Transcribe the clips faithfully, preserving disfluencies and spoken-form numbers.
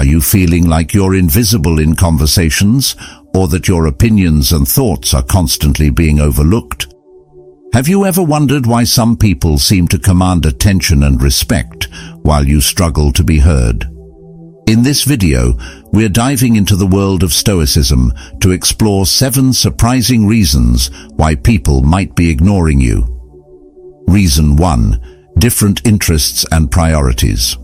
Are you feeling like you're invisible in conversations, or that your opinions and thoughts are constantly being overlooked? Have you ever wondered why some people seem to command attention and respect, while you struggle to be heard? In this video, we're diving into the world of Stoicism to explore seven surprising reasons why people might be ignoring you. Reason one. Different interests and priorities.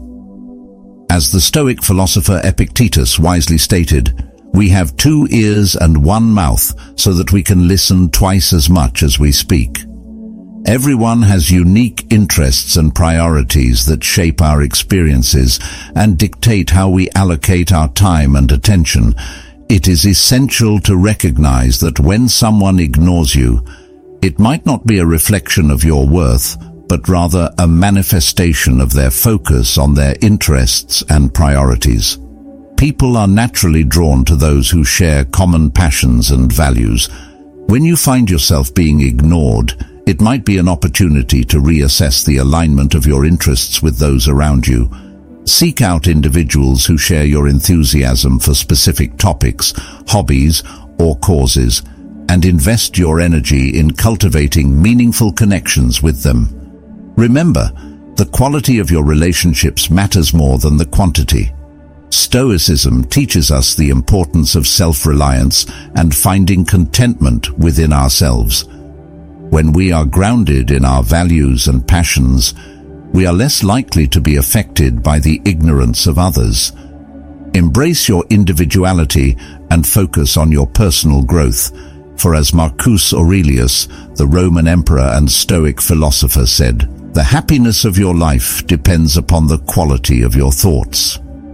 As the Stoic philosopher Epictetus wisely stated, "We have two ears and one mouth so that we can listen twice as much as we speak." Everyone has unique interests and priorities that shape our experiences and dictate how we allocate our time and attention. It is essential to recognize that when someone ignores you, it might not be a reflection of your worth, but rather a manifestation of their focus on their interests and priorities. People are naturally drawn to those who share common passions and values. When you find yourself being ignored, it might be an opportunity to reassess the alignment of your interests with those around you. Seek out individuals who share your enthusiasm for specific topics, hobbies, or causes, and invest your energy in cultivating meaningful connections with them. Remember, the quality of your relationships matters more than the quantity. Stoicism teaches us the importance of self-reliance and finding contentment within ourselves. When we are grounded in our values and passions, we are less likely to be affected by the ignorance of others. Embrace your individuality and focus on your personal growth, for as Marcus Aurelius, the Roman emperor and Stoic philosopher, said, "The happiness of your life depends upon the quality of your thoughts."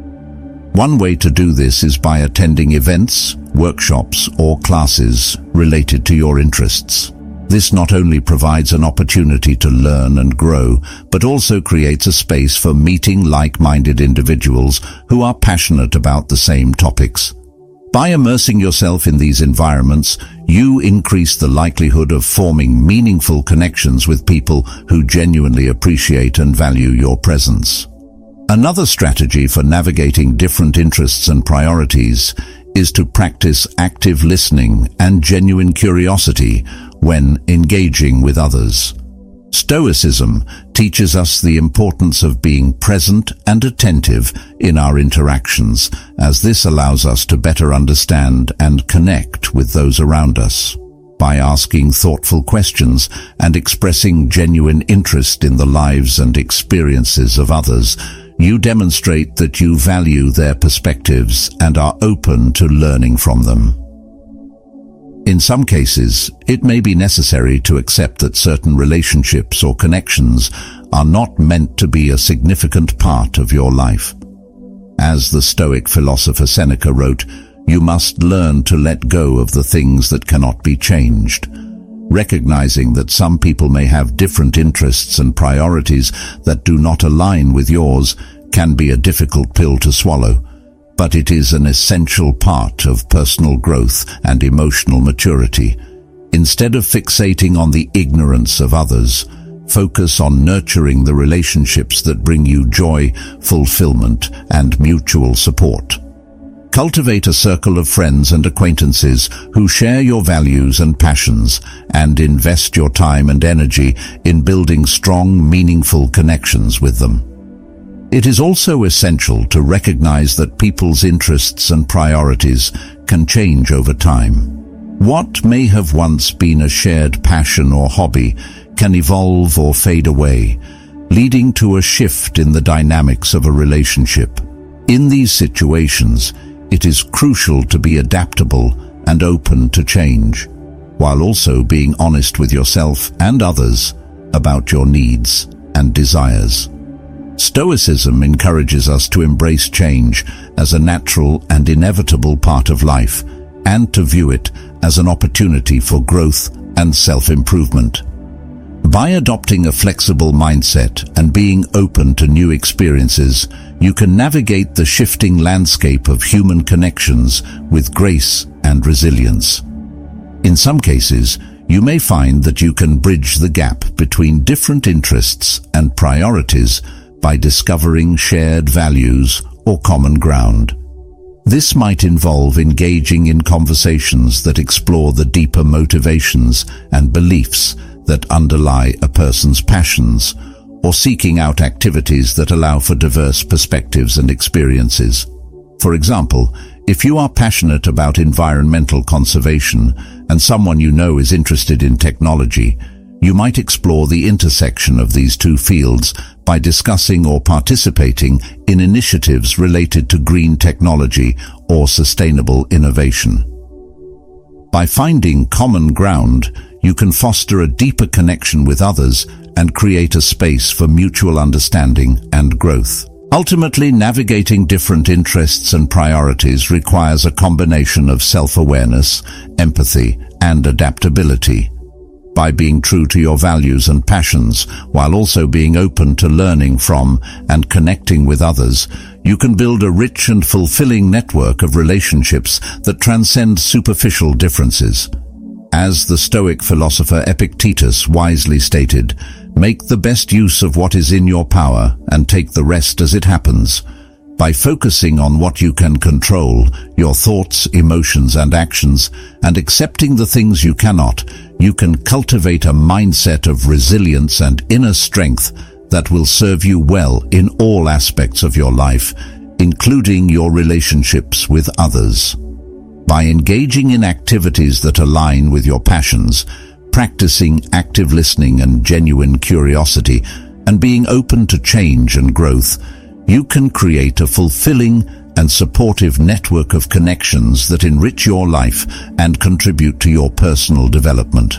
One way to do this is by attending events, workshops, or classes related to your interests. This not only provides an opportunity to learn and grow, but also creates a space for meeting like-minded individuals who are passionate about the same topics. By immersing yourself in these environments, you increase the likelihood of forming meaningful connections with people who genuinely appreciate and value your presence. Another strategy for navigating different interests and priorities is to practice active listening and genuine curiosity when engaging with others. Stoicism teaches us the importance of being present and attentive in our interactions, as this allows us to better understand and connect with those around us. By asking thoughtful questions and expressing genuine interest in the lives and experiences of others, you demonstrate that you value their perspectives and are open to learning from them. In some cases, it may be necessary to accept that certain relationships or connections are not meant to be a significant part of your life. As the Stoic philosopher Seneca wrote, "You must learn to let go of the things that cannot be changed." Recognizing that some people may have different interests and priorities that do not align with yours can be a difficult pill to swallow, but it is an essential part of personal growth and emotional maturity. Instead of fixating on the ignorance of others, focus on nurturing the relationships that bring you joy, fulfillment, and mutual support. Cultivate a circle of friends and acquaintances who share your values and passions, and invest your time and energy in building strong, meaningful connections with them. It is also essential to recognize that people's interests and priorities can change over time. What may have once been a shared passion or hobby can evolve or fade away, leading to a shift in the dynamics of a relationship. In these situations, it is crucial to be adaptable and open to change, while also being honest with yourself and others about your needs and desires. Stoicism encourages us to embrace change as a natural and inevitable part of life, and to view it as an opportunity for growth and self-improvement. By adopting a flexible mindset and being open to new experiences, you can navigate the shifting landscape of human connections with grace and resilience. In some cases, you may find that you can bridge the gap between different interests and priorities by discovering shared values or common ground. This might involve engaging in conversations that explore the deeper motivations and beliefs that underlie a person's passions, or seeking out activities that allow for diverse perspectives and experiences. For example, if you are passionate about environmental conservation and someone you know is interested in technology, you might explore the intersection of these two fields by discussing or participating in initiatives related to green technology or sustainable innovation. By finding common ground, you can foster a deeper connection with others and create a space for mutual understanding and growth. Ultimately, navigating different interests and priorities requires a combination of self-awareness, empathy, and adaptability. By being true to your values and passions, while also being open to learning from and connecting with others, you can build a rich and fulfilling network of relationships that transcend superficial differences. As the Stoic philosopher Epictetus wisely stated, "Make the best use of what is in your power and take the rest as it happens." By focusing on what you can control, your thoughts, emotions, and actions, and accepting the things you cannot, you can cultivate a mindset of resilience and inner strength that will serve you well in all aspects of your life, including your relationships with others. By engaging in activities that align with your passions, practicing active listening and genuine curiosity, and being open to change and growth, you can create a fulfilling and supportive network of connections that enrich your life and contribute to your personal development.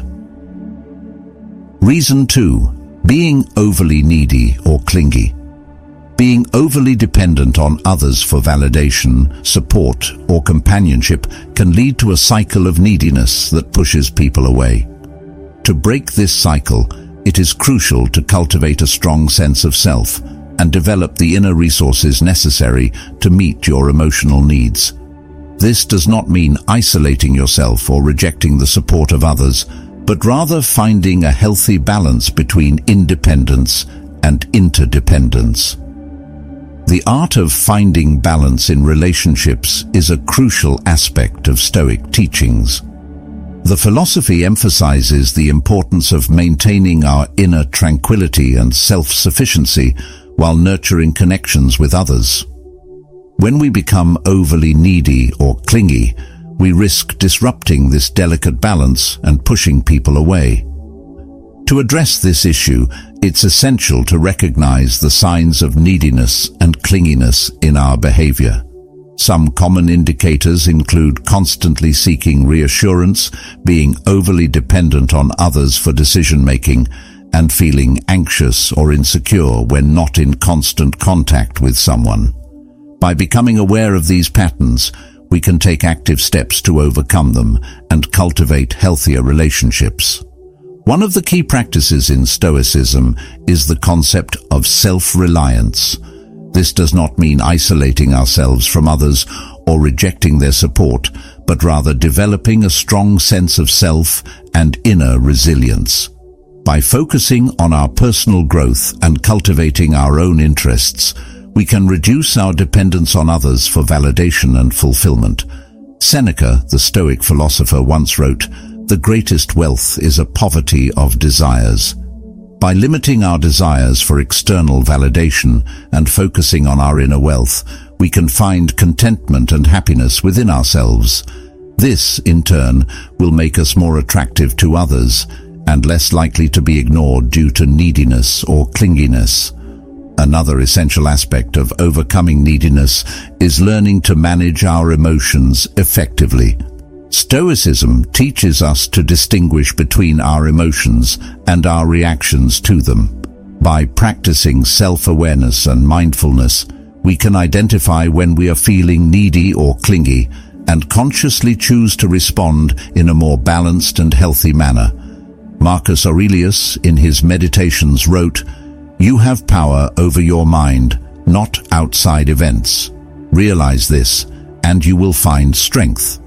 Reason two, being overly needy or clingy. Being overly dependent on others for validation, support, or companionship can lead to a cycle of neediness that pushes people away. To break this cycle, it is crucial to cultivate a strong sense of self and develop the inner resources necessary to meet your emotional needs. This does not mean isolating yourself or rejecting the support of others, but rather finding a healthy balance between independence and interdependence. The art of finding balance in relationships is a crucial aspect of Stoic teachings. The philosophy emphasizes the importance of maintaining our inner tranquility and self-sufficiency while nurturing connections with others. When we become overly needy or clingy, we risk disrupting this delicate balance and pushing people away. To address this issue, it's essential to recognize the signs of neediness and clinginess in our behavior. Some common indicators include constantly seeking reassurance, being overly dependent on others for decision-making, and feeling anxious or insecure when not in constant contact with someone. By becoming aware of these patterns, we can take active steps to overcome them and cultivate healthier relationships. One of the key practices in Stoicism is the concept of self-reliance. This does not mean isolating ourselves from others or rejecting their support, but rather developing a strong sense of self and inner resilience. By focusing on our personal growth and cultivating our own interests, we can reduce our dependence on others for validation and fulfillment. Seneca, the Stoic philosopher, once wrote, "The greatest wealth is a poverty of desires." By limiting our desires for external validation and focusing on our inner wealth, we can find contentment and happiness within ourselves. This, in turn, will make us more attractive to others and less likely to be ignored due to neediness or clinginess. Another essential aspect of overcoming neediness is learning to manage our emotions effectively. Stoicism teaches us to distinguish between our emotions and our reactions to them. By practicing self-awareness and mindfulness, we can identify when we are feeling needy or clingy and consciously choose to respond in a more balanced and healthy manner. Marcus Aurelius, in his Meditations, wrote, "You have power over your mind, not outside events. Realize this, and you will find strength."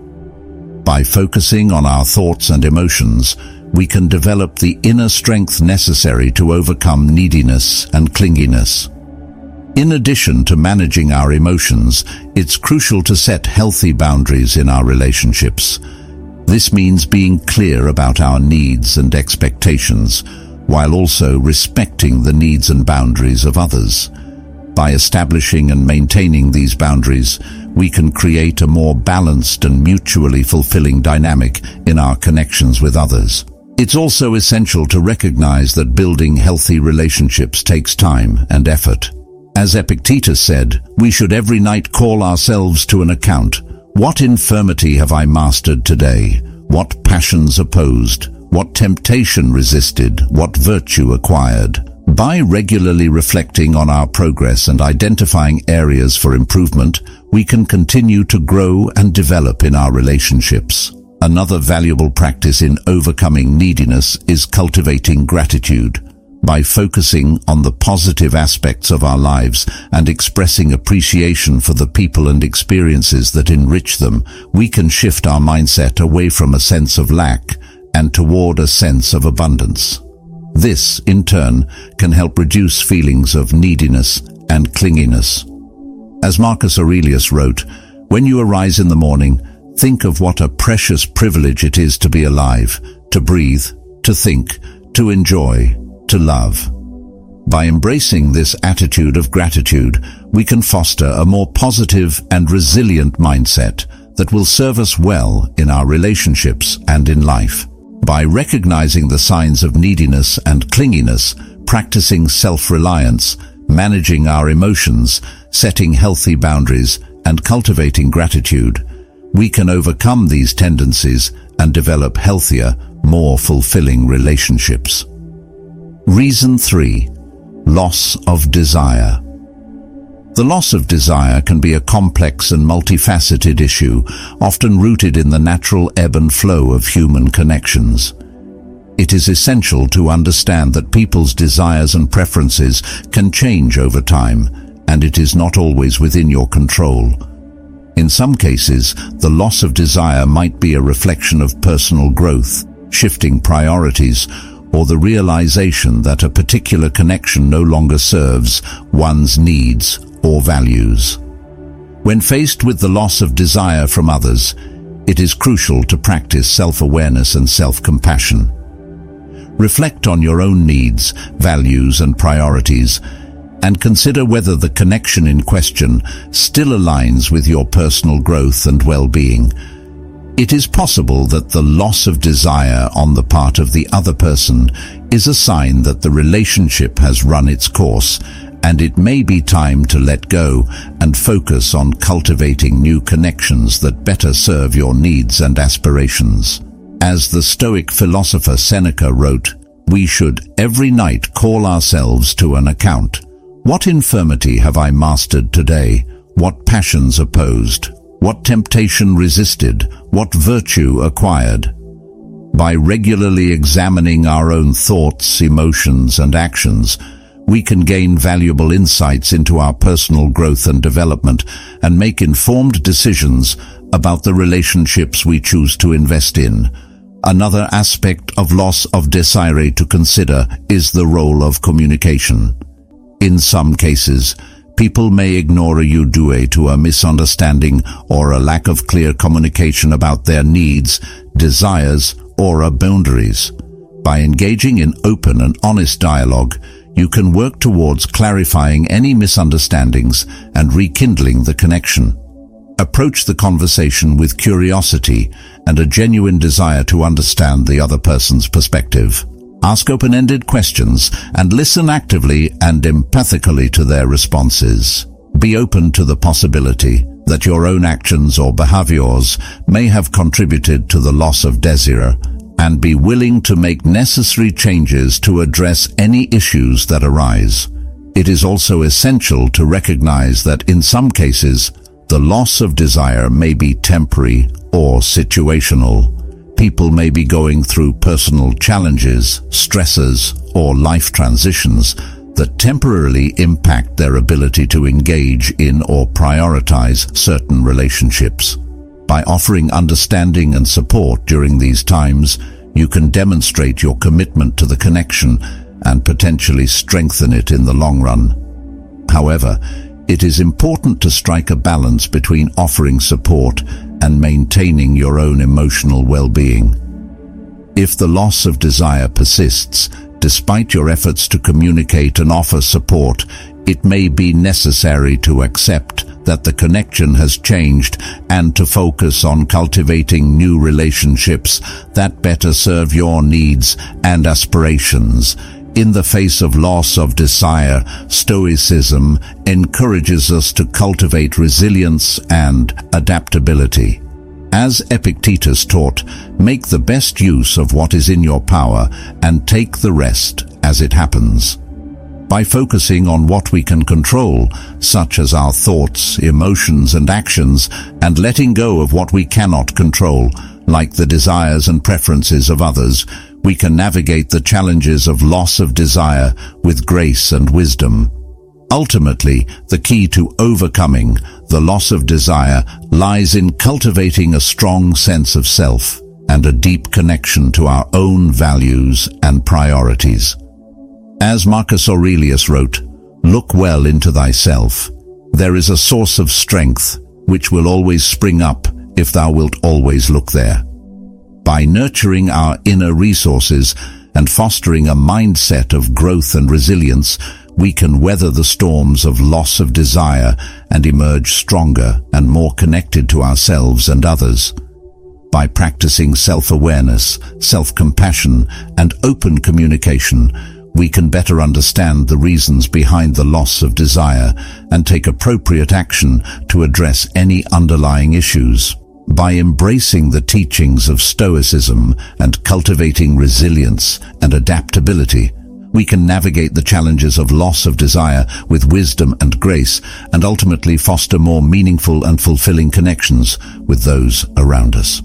By focusing on our thoughts and emotions, we can develop the inner strength necessary to overcome neediness and clinginess. In addition to managing our emotions, it's crucial to set healthy boundaries in our relationships. This means being clear about our needs and expectations, while also respecting the needs and boundaries of others. By establishing and maintaining these boundaries, we can create a more balanced and mutually fulfilling dynamic in our connections with others. It's also essential to recognize that building healthy relationships takes time and effort. As Epictetus said, we should every night call ourselves to an account. What infirmity have I mastered today? What passions opposed? What temptation resisted? What virtue acquired? By regularly reflecting on our progress and identifying areas for improvement, we can continue to grow and develop in our relationships. Another valuable practice in overcoming neediness is cultivating gratitude. By focusing on the positive aspects of our lives and expressing appreciation for the people and experiences that enrich them, we can shift our mindset away from a sense of lack and toward a sense of abundance. This, in turn, can help reduce feelings of neediness and clinginess. As Marcus Aurelius wrote, "When you arise in the morning, think of what a precious privilege it is to be alive, to breathe, to think, to enjoy, to love." By embracing this attitude of gratitude, we can foster a more positive and resilient mindset that will serve us well in our relationships and in life. By recognizing the signs of neediness and clinginess, practicing self-reliance, managing our emotions, setting healthy boundaries, and cultivating gratitude, we can overcome these tendencies and develop healthier, more fulfilling relationships. Reason three. Loss of desire. The loss of desire can be a complex and multifaceted issue, often rooted in the natural ebb and flow of human connections. It is essential to understand that people's desires and preferences can change over time, and it is not always within your control. In some cases, the loss of desire might be a reflection of personal growth, shifting priorities, or the realization that a particular connection no longer serves one's needs or values. When faced with the loss of desire from others, it is crucial to practice self-awareness and self-compassion. Reflect on your own needs, values, and priorities, and consider whether the connection in question still aligns with your personal growth and well-being. It is possible that the loss of desire on the part of the other person is a sign that the relationship has run its course, and it may be time to let go and focus on cultivating new connections that better serve your needs and aspirations. As the Stoic philosopher Seneca wrote, "We should every night call ourselves to an account. What infirmity have I mastered today? What passions opposed? What temptation resisted? What virtue acquired?" By regularly examining our own thoughts, emotions, and actions, we can gain valuable insights into our personal growth and development and make informed decisions about the relationships we choose to invest in. Another aspect of loss of desire to consider is the role of communication. In some cases, people may ignore you due to a misunderstanding or a lack of clear communication about their needs, desires, or boundaries. By engaging in open and honest dialogue, you can work towards clarifying any misunderstandings and rekindling the connection. Approach the conversation with curiosity and a genuine desire to understand the other person's perspective. Ask open-ended questions and listen actively and empathically to their responses. Be open to the possibility that your own actions or behaviors may have contributed to the loss of desire, and be willing to make necessary changes to address any issues that arise. It is also essential to recognize that in some cases, the loss of desire may be temporary or situational. People may be going through personal challenges, stresses, or life transitions that temporarily impact their ability to engage in or prioritize certain relationships. By offering understanding and support during these times, you can demonstrate your commitment to the connection and potentially strengthen it in the long run. However, it is important to strike a balance between offering support and maintaining your own emotional well-being. If the loss of desire persists, despite your efforts to communicate and offer support, it may be necessary to accept that the connection has changed and to focus on cultivating new relationships that better serve your needs and aspirations. In the face of loss of desire, Stoicism encourages us to cultivate resilience and adaptability. As Epictetus taught, make the best use of what is in your power and take the rest as it happens. By focusing on what we can control, such as our thoughts, emotions, and actions, and letting go of what we cannot control, like the desires and preferences of others, we can navigate the challenges of loss of desire with grace and wisdom. Ultimately, the key to overcoming the loss of desire lies in cultivating a strong sense of self and a deep connection to our own values and priorities. As Marcus Aurelius wrote, "Look well into thyself. There is a source of strength which will always spring up if thou wilt always look there." By nurturing our inner resources and fostering a mindset of growth and resilience, we can weather the storms of loss of desire and emerge stronger and more connected to ourselves and others. By practicing self-awareness, self-compassion, and open communication, we can better understand the reasons behind the loss of desire and take appropriate action to address any underlying issues. By embracing the teachings of Stoicism and cultivating resilience and adaptability, we can navigate the challenges of loss of desire with wisdom and grace and ultimately foster more meaningful and fulfilling connections with those around us.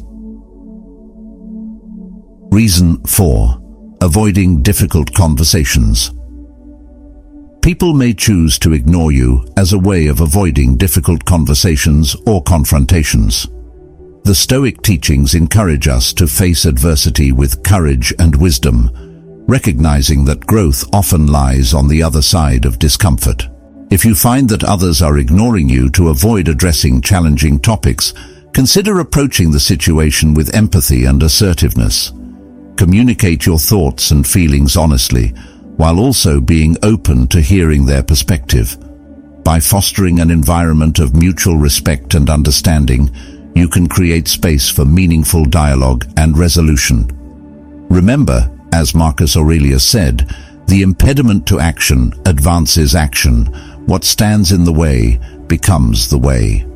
Reason four. Avoiding difficult conversations. People may choose to ignore you as a way of avoiding difficult conversations or confrontations. The Stoic teachings encourage us to face adversity with courage and wisdom, recognizing that growth often lies on the other side of discomfort. If you find that others are ignoring you to avoid addressing challenging topics, consider approaching the situation with empathy and assertiveness. Communicate your thoughts and feelings honestly, while also being open to hearing their perspective. By fostering an environment of mutual respect and understanding, you can create space for meaningful dialogue and resolution. Remember, as Marcus Aurelius said, the impediment to action advances action. What stands in the way becomes the way.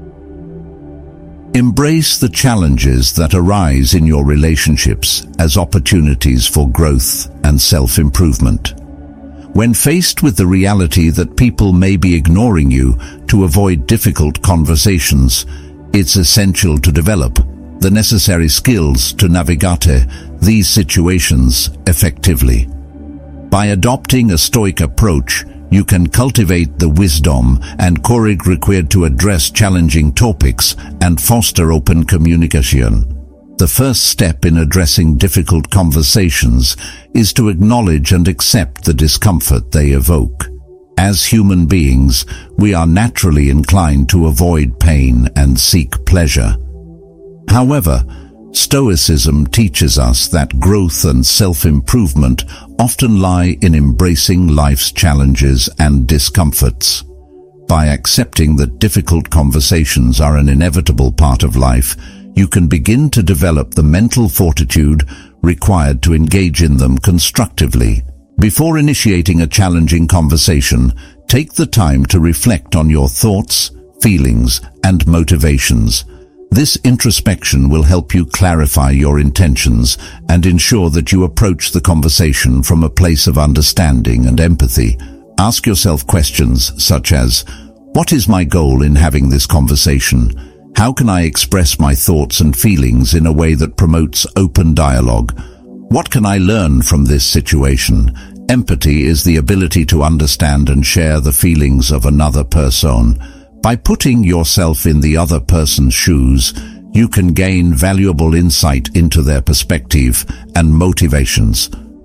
Embrace the challenges that arise in your relationships as opportunities for growth and self-improvement. When faced with the reality that people may be ignoring you to avoid difficult conversations, it's essential to develop the necessary skills to navigate these situations effectively. By adopting a Stoic approach, you can cultivate the wisdom and courage required to address challenging topics and foster open communication. The first step in addressing difficult conversations is to acknowledge and accept the discomfort they evoke. As human beings, we are naturally inclined to avoid pain and seek pleasure. However, Stoicism teaches us that growth and self-improvement often lie in embracing life's challenges and discomforts. By accepting that difficult conversations are an inevitable part of life, you can begin to develop the mental fortitude required to engage in them constructively. Before initiating a challenging conversation, take the time to reflect on your thoughts, feelings, and motivations. This introspection will help you clarify your intentions and ensure that you approach the conversation from a place of understanding and empathy. Ask yourself questions such as, what is my goal in having this conversation? How can I express my thoughts and feelings in a way that promotes open dialogue? What can I learn from this situation? Empathy is the ability to understand and share the feelings of another person. By putting yourself in the other person's shoes, you can gain valuable insight into their perspective and motivations.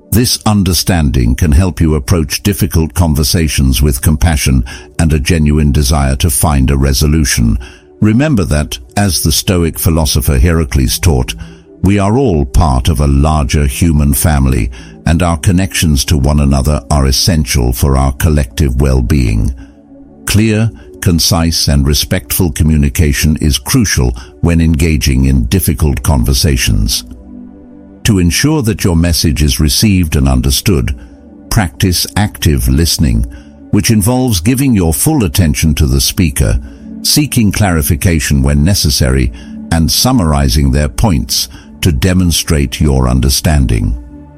This understanding can help you approach difficult conversations with compassion and a genuine desire to find a resolution. Remember that, as the Stoic philosopher Heracles taught, we are all part of a larger human family, and our connections to one another are essential for our collective well-being. Clear, concise, and respectful communication is crucial when engaging in difficult conversations. To ensure that your message is received and understood, practice active listening, which involves giving your full attention to the speaker, seeking clarification when necessary, and summarizing their points to demonstrate your understanding.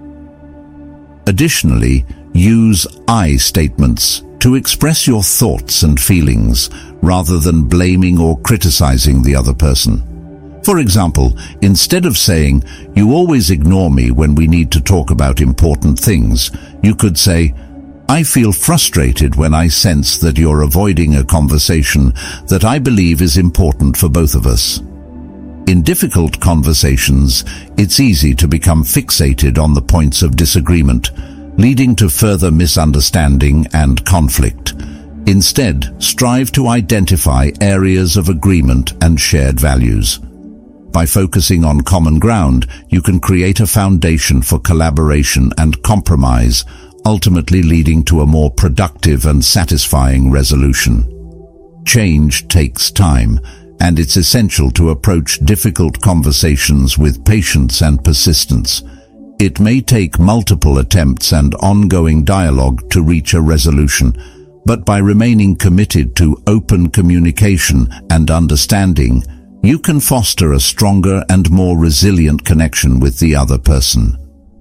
Additionally, use I statements to express your thoughts and feelings rather than blaming or criticizing the other person. For example, instead of saying, "You always ignore me when we need to talk about important things," you could say, "I feel frustrated when I sense that you're avoiding a conversation that I believe is important for both of us." In difficult conversations, it's easy to become fixated on the points of disagreement, leading to further misunderstanding and conflict. Instead, strive to identify areas of agreement and shared values. By focusing on common ground, you can create a foundation for collaboration and compromise, ultimately leading to a more productive and satisfying resolution. Change takes time, and it's essential to approach difficult conversations with patience and persistence. It may take multiple attempts and ongoing dialogue to reach a resolution, but by remaining committed to open communication and understanding, you can foster a stronger and more resilient connection with the other person.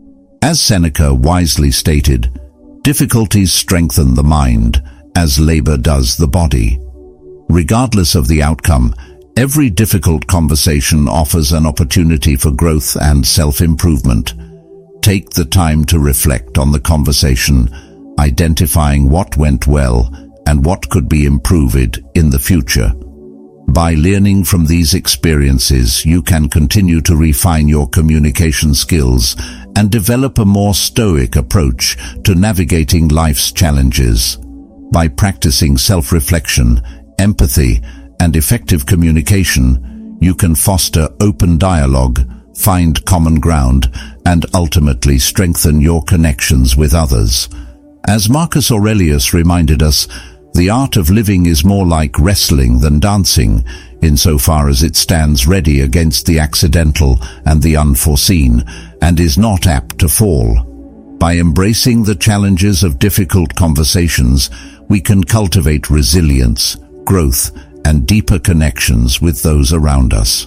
As Seneca wisely stated, difficulties strengthen the mind, as labor does the body. Regardless of the outcome, every difficult conversation offers an opportunity for growth and self-improvement. Take the time to reflect on the conversation, identifying what went well and what could be improved in the future. By learning from these experiences, you can continue to refine your communication skills and develop a more stoic approach to navigating life's challenges. By practicing self-reflection, empathy, and effective communication, you can foster open dialogue, find common ground, and ultimately strengthen your connections with others. As Marcus Aurelius reminded us, the art of living is more like wrestling than dancing, insofar as it stands ready against the accidental and the unforeseen, and is not apt to fall. By embracing the challenges of difficult conversations, we can cultivate resilience, growth, and deeper connections with those around us.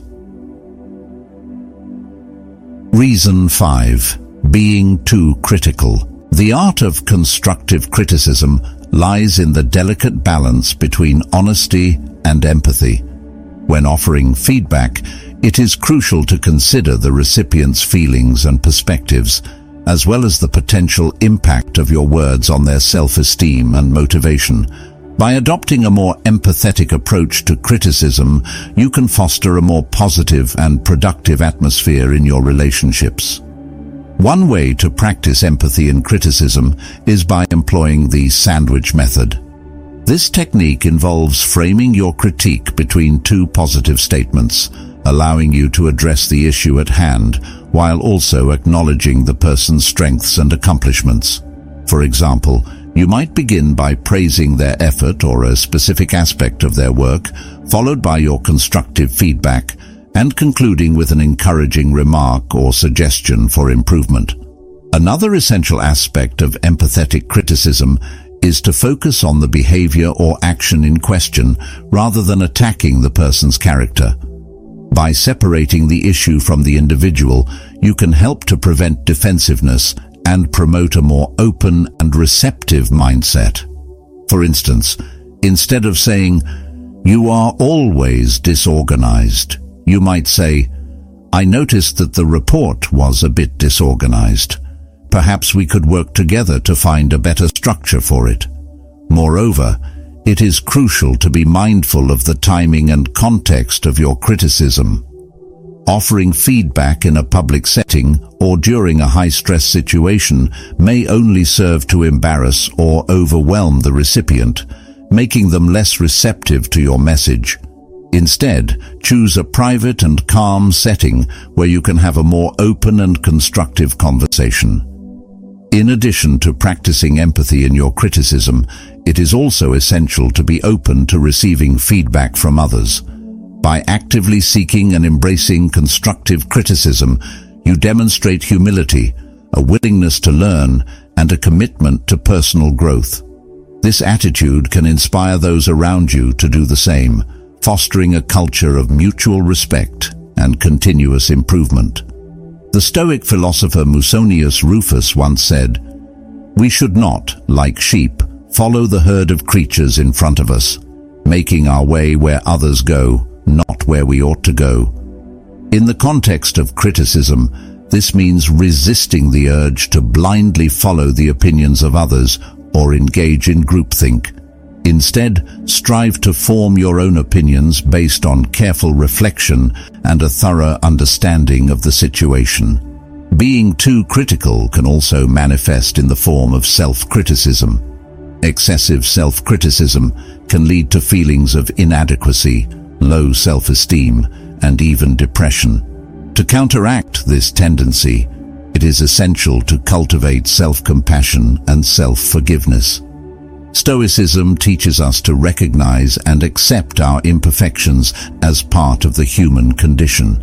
Reason five. Being too critical. The art of constructive criticism lies in the delicate balance between honesty and empathy. When offering feedback, it is crucial to consider the recipient's feelings and perspectives, as well as the potential impact of your words on their self-esteem and motivation. By adopting a more empathetic approach to criticism, you can foster a more positive and productive atmosphere in your relationships. One way to practice empathy in criticism is by employing the sandwich method. This technique involves framing your critique between two positive statements, allowing you to address the issue at hand while also acknowledging the person's strengths and accomplishments. For example, you might begin by praising their effort or a specific aspect of their work, followed by your constructive feedback, and concluding with an encouraging remark or suggestion for improvement. Another essential aspect of empathetic criticism is to focus on the behavior or action in question rather than attacking the person's character. By separating the issue from the individual, you can help to prevent defensiveness and promote a more open and receptive mindset. For instance, instead of saying, "You are always disorganized," you might say, "I noticed that the report was a bit disorganized. Perhaps we could work together to find a better structure for it." Moreover, it is crucial to be mindful of the timing and context of your criticism. Offering feedback in a public setting or during a high-stress situation may only serve to embarrass or overwhelm the recipient, making them less receptive to your message. Instead, choose a private and calm setting where you can have a more open and constructive conversation. In addition to practicing empathy in your criticism, it is also essential to be open to receiving feedback from others. By actively seeking and embracing constructive criticism, you demonstrate humility, a willingness to learn, and a commitment to personal growth. This attitude can inspire those around you to do the same, fostering a culture of mutual respect and continuous improvement. The Stoic philosopher Musonius Rufus once said, "We should not, like sheep, follow the herd of creatures in front of us, making our way where others go, not where we ought to go." In the context of criticism, this means resisting the urge to blindly follow the opinions of others or engage in groupthink. Instead, strive to form your own opinions based on careful reflection and a thorough understanding of the situation. Being too critical can also manifest in the form of self-criticism. Excessive self-criticism can lead to feelings of inadequacy, low self-esteem, and even depression. To counteract this tendency, it is essential to cultivate self-compassion and self-forgiveness. Stoicism teaches us to recognize and accept our imperfections as part of the human condition.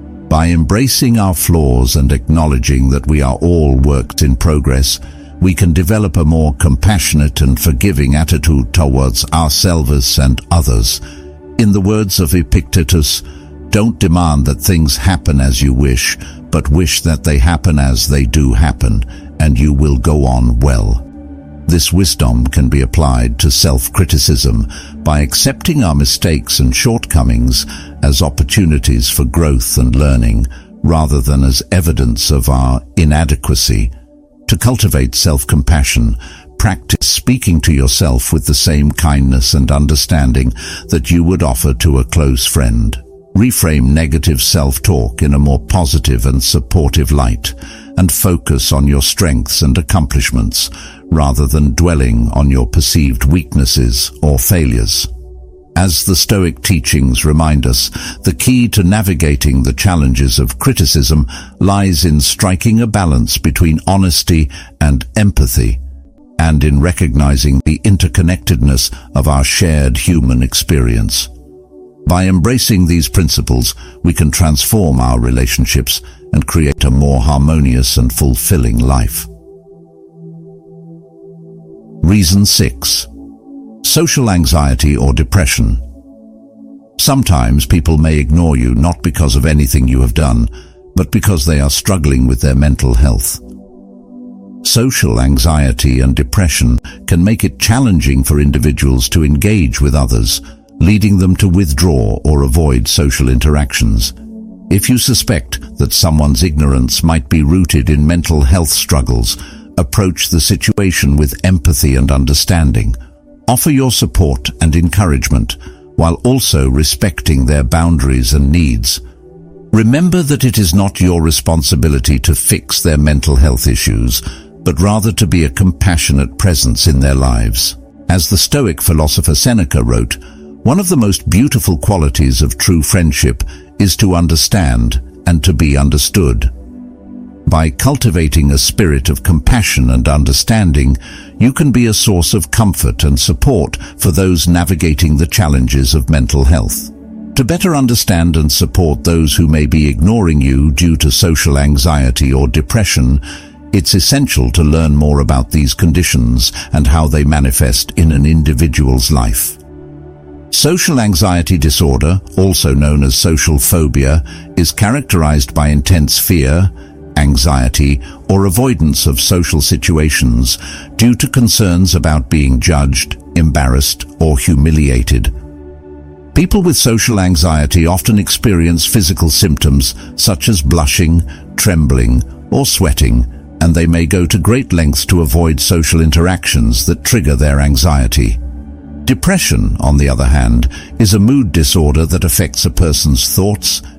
By embracing our flaws and acknowledging that we are all works in progress, we can develop a more compassionate and forgiving attitude towards ourselves and others. In the words of Epictetus, "Don't demand that things happen as you wish, but wish that they happen as they do happen, and you will go on well." This wisdom can be applied to self-criticism by accepting our mistakes and shortcomings as opportunities for growth and learning, rather than as evidence of our inadequacy. To cultivate self-compassion, practice speaking to yourself with the same kindness and understanding that you would offer to a close friend. Reframe negative self-talk in a more positive and supportive light, and focus on your strengths and accomplishments, rather than dwelling on your perceived weaknesses or failures. As the Stoic teachings remind us, the key to navigating the challenges of criticism lies in striking a balance between honesty and empathy, and in recognizing the interconnectedness of our shared human experience. By embracing these principles, we can transform our relationships and create a more harmonious and fulfilling life. Reason six. Social anxiety or depression. Sometimes people may ignore you not because of anything you have done, but because they are struggling with their mental health. Social anxiety and depression can make it challenging for individuals to engage with others, leading them to withdraw or avoid social interactions. If you suspect that someone's ignorance might be rooted in mental health struggles, approach the situation with empathy and understanding. Offer your support and encouragement, while also respecting their boundaries and needs. Remember that it is not your responsibility to fix their mental health issues, but rather to be a compassionate presence in their lives. As the Stoic philosopher Seneca wrote, "One of the most beautiful qualities of true friendship is to understand and to be understood." By cultivating a spirit of compassion and understanding, you can be a source of comfort and support for those navigating the challenges of mental health. To better understand and support those who may be ignoring you due to social anxiety or depression, it's essential to learn more about these conditions and how they manifest in an individual's life. Social anxiety disorder, also known as social phobia, is characterized by intense fear, anxiety, or avoidance of social situations due to concerns about being judged, embarrassed, or humiliated. People with social anxiety often experience physical symptoms such as blushing, trembling, or sweating, and they may go to great lengths to avoid social interactions that trigger their anxiety. Depression, on the other hand, is a mood disorder that affects a person's thoughts,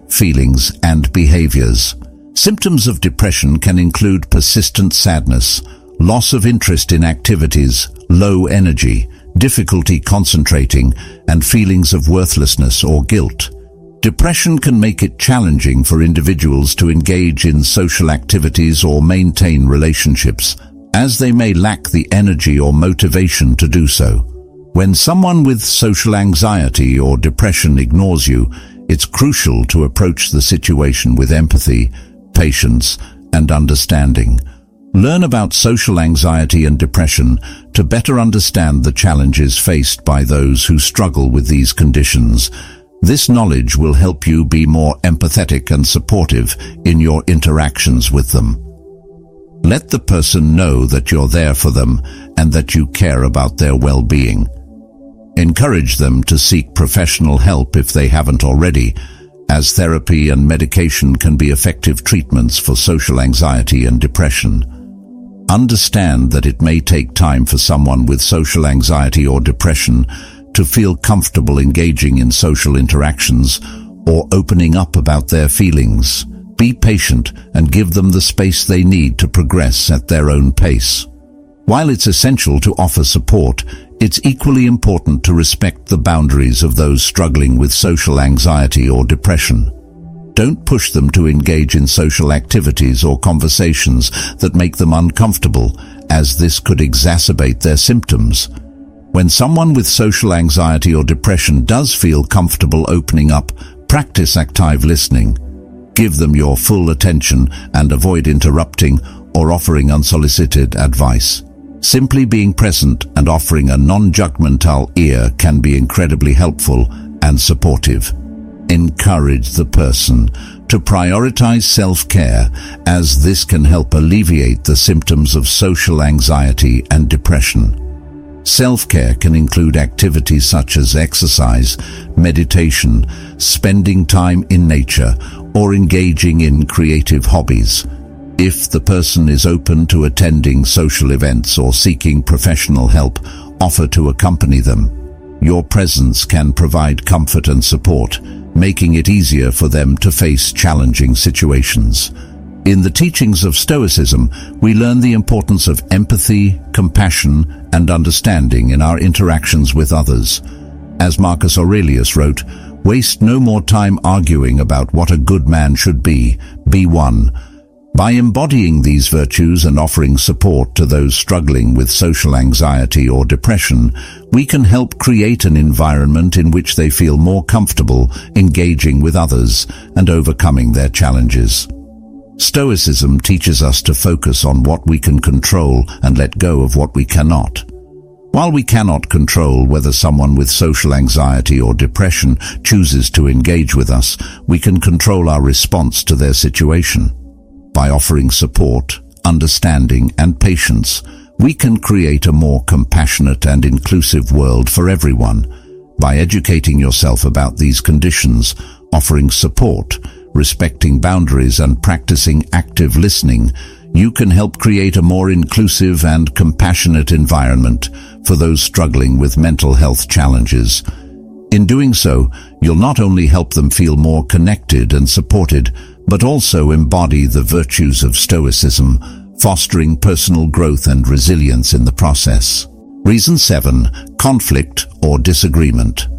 feelings, and behaviors. Symptoms of depression can include persistent sadness, loss of interest in activities, low energy, difficulty concentrating, and feelings of worthlessness or guilt. Depression can make it challenging for individuals to engage in social activities or maintain relationships, as they may lack the energy or motivation to do so. When someone with social anxiety or depression ignores you, it's crucial to approach the situation with empathy, patience, and understanding. Learn about social anxiety and depression to better understand the challenges faced by those who struggle with these conditions. This knowledge will help you be more empathetic and supportive in your interactions with them. Let the person know that you're there for them and that you care about their well-being. Encourage them to seek professional help if they haven't already, as therapy and medication can be effective treatments for social anxiety and depression. Understand that it may take time for someone with social anxiety or depression to feel comfortable engaging in social interactions or opening up about their feelings. Be patient and give them the space they need to progress at their own pace. While it's essential to offer support, it's equally important to respect the boundaries of those struggling with social anxiety or depression. Don't push them to engage in social activities or conversations that make them uncomfortable, as this could exacerbate their symptoms. When someone with social anxiety or depression does feel comfortable opening up, practice active listening. Give them your full attention and avoid interrupting or offering unsolicited advice. Simply being present and offering a non-judgmental ear can be incredibly helpful and supportive. Encourage the person to prioritize self-care, as this can help alleviate the symptoms of social anxiety and depression. Self-care can include activities such as exercise, meditation, spending time in nature, or engaging in creative hobbies. If the person is open to attending social events or seeking professional help, offer to accompany them. Your presence can provide comfort and support, making it easier for them to face challenging situations. In the teachings of Stoicism, we learn the importance of empathy, compassion, and understanding in our interactions with others. As Marcus Aurelius wrote, "Waste no more time arguing about what a good man should be. Be one." By embodying these virtues and offering support to those struggling with social anxiety or depression, we can help create an environment in which they feel more comfortable engaging with others and overcoming their challenges. Stoicism teaches us to focus on what we can control and let go of what we cannot. While we cannot control whether someone with social anxiety or depression chooses to engage with us, we can control our response to their situation. By offering support, understanding, and patience, we can create a more compassionate and inclusive world for everyone. By educating yourself about these conditions, offering support, respecting boundaries, and practicing active listening, you can help create a more inclusive and compassionate environment for those struggling with mental health challenges. In doing so, you'll not only help them feel more connected and supported, but also embody the virtues of Stoicism, fostering personal growth and resilience in the process. Reason seven. Conflict or disagreement.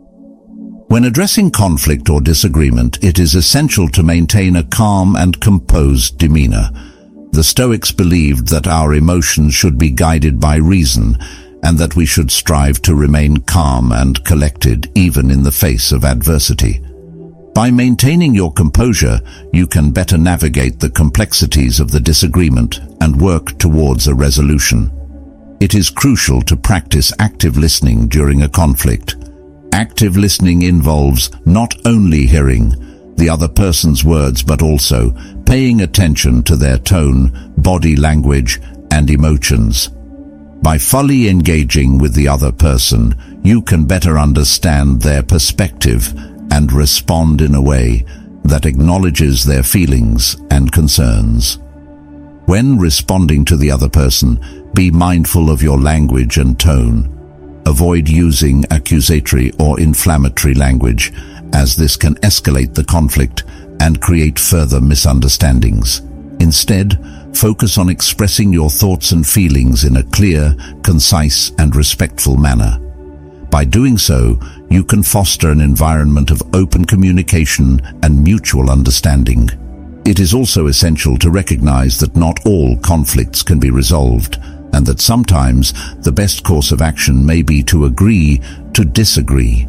When addressing conflict or disagreement, it is essential to maintain a calm and composed demeanor. The Stoics believed that our emotions should be guided by reason, and that we should strive to remain calm and collected even in the face of adversity. By maintaining your composure, you can better navigate the complexities of the disagreement and work towards a resolution. It is crucial to practice active listening during a conflict. Active listening involves not only hearing the other person's words, but also paying attention to their tone, body language, and emotions. By fully engaging with the other person, you can better understand their perspective and respond in a way that acknowledges their feelings and concerns. When responding to the other person, be mindful of your language and tone. Avoid using accusatory or inflammatory language, as this can escalate the conflict and create further misunderstandings. Instead, focus on expressing your thoughts and feelings in a clear, concise, and respectful manner. By doing so, you can foster an environment of open communication and mutual understanding. It is also essential to recognize that not all conflicts can be resolved, and that sometimes the best course of action may be to agree to disagree.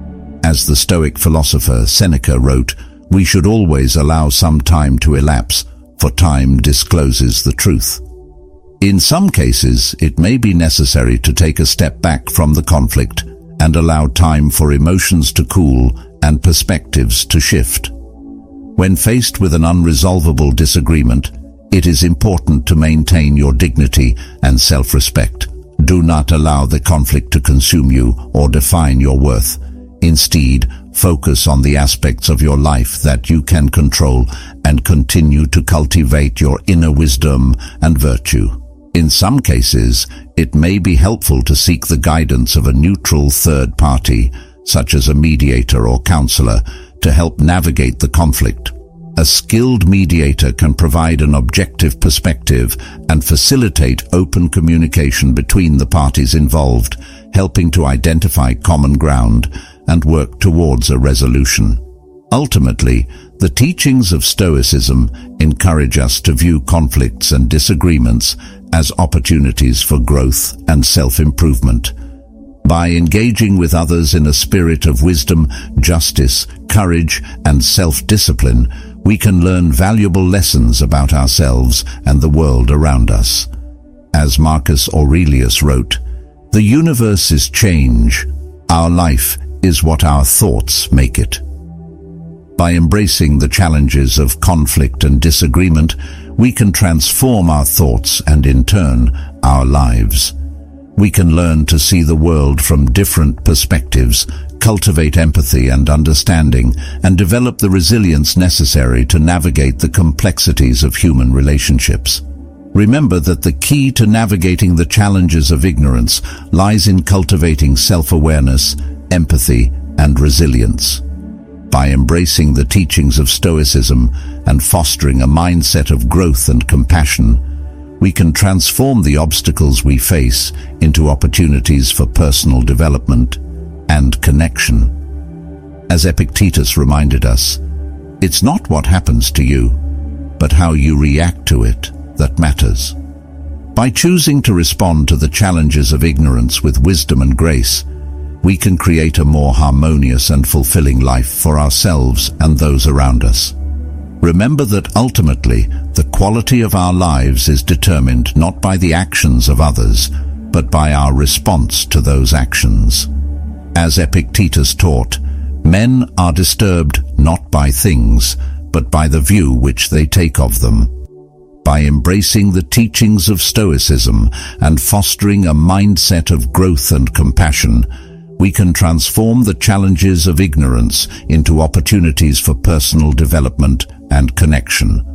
As the Stoic philosopher Seneca wrote, "We should always allow some time to elapse, for time discloses the truth." In some cases, it may be necessary to take a step back from the conflict and allow time for emotions to cool and perspectives to shift. When faced with an unresolvable disagreement, it is important to maintain your dignity and self-respect. Do not allow the conflict to consume you or define your worth. Instead, focus on the aspects of your life that you can control and continue to cultivate your inner wisdom and virtue. In some cases, it may be helpful to seek the guidance of a neutral third party, such as a mediator or counselor, to help navigate the conflict. A skilled mediator can provide an objective perspective and facilitate open communication between the parties involved, helping to identify common ground and work towards a resolution. Ultimately, the teachings of Stoicism encourage us to view conflicts and disagreements as opportunities for growth and self-improvement. By engaging with others in a spirit of wisdom, justice, courage, and self-discipline, we can learn valuable lessons about ourselves and the world around us. As Marcus Aurelius wrote, "The universe is change. Our life is what our thoughts make it." By embracing the challenges of conflict and disagreement, we can transform our thoughts and, in turn, our lives. We can learn to see the world from different perspectives, cultivate empathy and understanding, and develop the resilience necessary to navigate the complexities of human relationships. Remember that the key to navigating the challenges of ignorance lies in cultivating self-awareness, empathy, and resilience. By embracing the teachings of Stoicism and fostering a mindset of growth and compassion, we can transform the obstacles we face into opportunities for personal development and connection. As Epictetus reminded us, it's not what happens to you, but how you react to it that matters. By choosing to respond to the challenges of ignorance with wisdom and grace, we can create a more harmonious and fulfilling life for ourselves and those around us. Remember that ultimately, the quality of our lives is determined not by the actions of others, but by our response to those actions. As Epictetus taught, men are disturbed not by things, but by the view which they take of them. By embracing the teachings of Stoicism and fostering a mindset of growth and compassion, we can transform the challenges of ignorance into opportunities for personal development and connection.